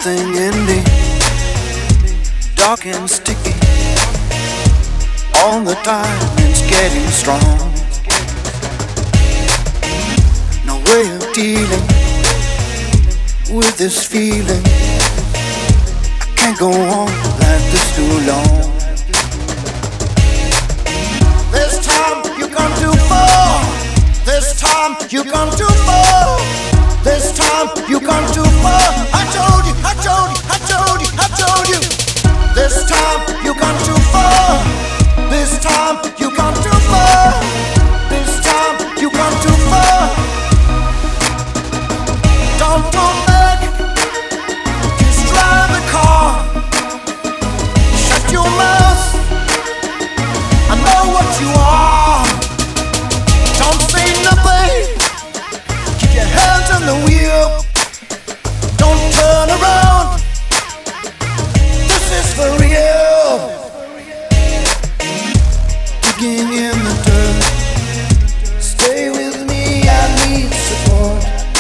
something in me, dark and sticky. All the time it's getting strong. No way of dealing with this feeling. I can't go on like this too long. This time you come too far. This time you come too far. This time you come too far. I told you, I told you, I told you, I told you. This time you come too far. This time you come too far. This time you come too far. Don't turn back. Just drive the car. Shut your mouth. I know what you are. Don't say nothing. Keep your hands on the wheel. Don't turn around. This is for real. Digging in the dirt. Stay with me, I need support.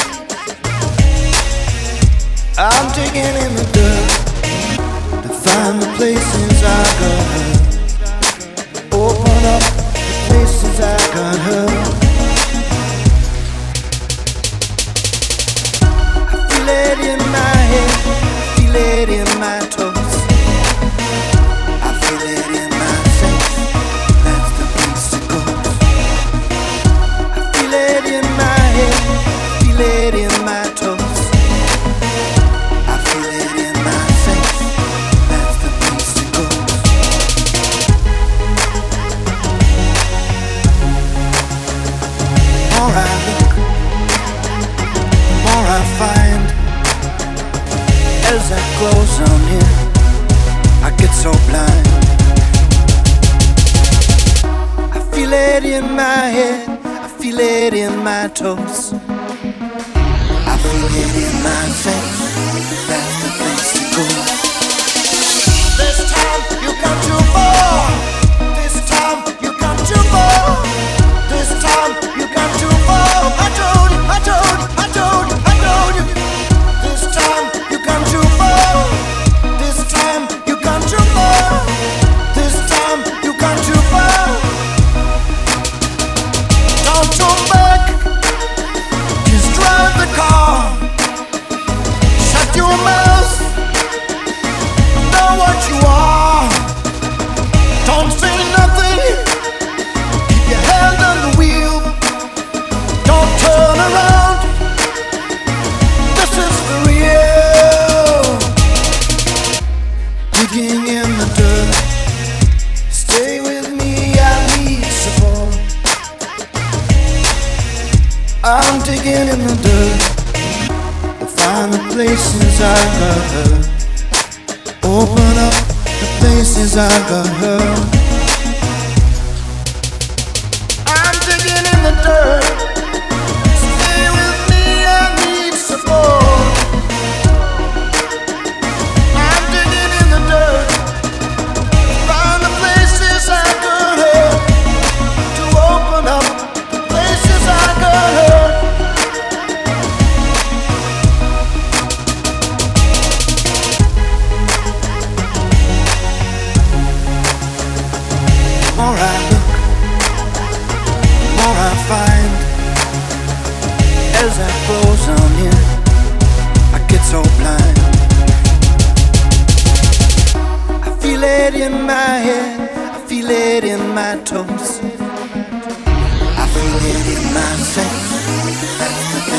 I'm digging in the dirt to find the places I got hurt. Open up the places I got hurt. I feel it in my head, feel it in my toes. I feel it in my face, that's the place it goes. I feel it in my head, feel it in my toes. I feel it in my face, that's the place it goes. The more I look, the more I find. As I close on in, I get so blind. I feel it in my head, I feel it in my toes. I feel it in my face, that's the place to go. This time you come too far. This time you come too far. This time you come too far. I told you, I told you, I told you, I told you. This time you come too far. This time you come too far. This time you come too far. Don't turn back. Just drive the car. Shut your mouth. Know what you are. Don't say nothing. Keep your hand on the wheel. Don't turn around. This is for real. Digging in the dirt. Stay with me, I need support. I'm digging in the dirt to find the places I got hurt. Open up the places I got hurt. I'm digging in the dirt. Stay with me, I need support. I'm digging in the dirt. Find the places I got hurt. To open up the places I got hurt. The more I look, the more I find. As I close on in, I get so blind. I feel it in my head, I feel it in my toes. I feel it in my face, that's the